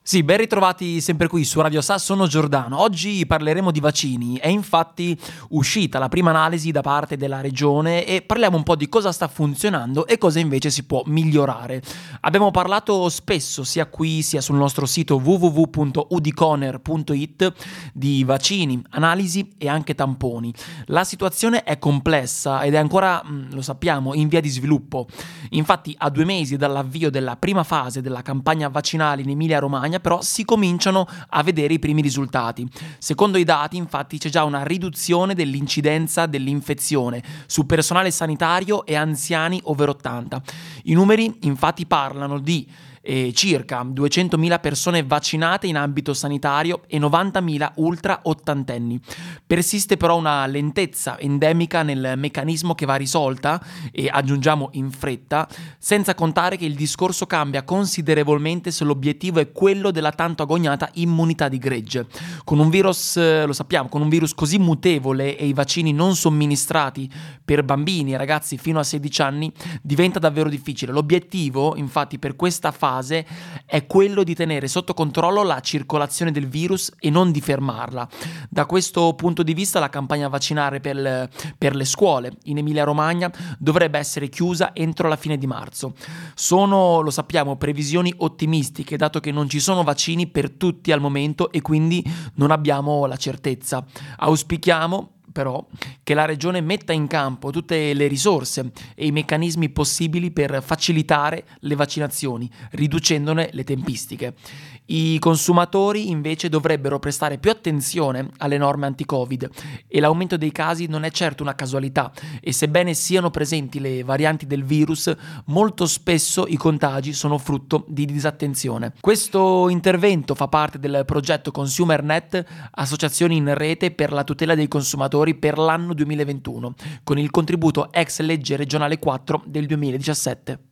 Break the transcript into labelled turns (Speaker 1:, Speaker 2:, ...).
Speaker 1: Sì, ben ritrovati sempre qui su Radio Sa, sono Giordano. Oggi parleremo di vaccini. È infatti uscita la prima analisi da parte della regione e parliamo un po' di cosa sta funzionando e cosa invece si può migliorare. Abbiamo parlato spesso, sia qui sia sul nostro sito www.udiconer.it, di vaccini, analisi e anche tamponi. La situazione è complessa ed è ancora, lo sappiamo, in via di sviluppo. Infatti, a 2 mesi dall'avvio della prima fase della campagna vaccinale in Emilia-Romagna, però si cominciano a vedere i primi risultati. Secondo i dati, infatti, c'è già una riduzione dell'incidenza dell'infezione su personale sanitario e anziani over 80. I numeri, infatti, parlano di circa 200.000 persone vaccinate in ambito sanitario e 90.000 ultra ottantenni. Persiste però una lentezza endemica nel meccanismo che va risolta, e aggiungiamo in fretta, senza contare che il discorso cambia considerevolmente se l'obiettivo è quello della tanto agognata immunità di gregge. Con un virus, lo sappiamo, con un virus così mutevole e i vaccini non somministrati per bambini e ragazzi fino a 16 anni diventa davvero difficile. L'obiettivo, infatti, per questa fase è quello di tenere sotto controllo la circolazione del virus e non di fermarla. Da questo punto di vista la campagna vaccinale per le scuole in Emilia-Romagna dovrebbe essere chiusa entro la fine di marzo. Sono, lo sappiamo, previsioni ottimistiche, dato che non ci sono vaccini per tutti al momento e quindi non abbiamo la certezza. Auspichiamo però che la regione metta in campo tutte le risorse e i meccanismi possibili per facilitare le vaccinazioni, riducendone le tempistiche. I consumatori invece dovrebbero prestare più attenzione alle norme anti-Covid e l'aumento dei casi non è certo una casualità, e sebbene siano presenti le varianti del virus, molto spesso i contagi sono frutto di disattenzione. Questo intervento fa parte del progetto ConsumerNet, associazioni in rete per la tutela dei consumatori per l'anno 2021, con il contributo ex legge regionale 4 del 2017.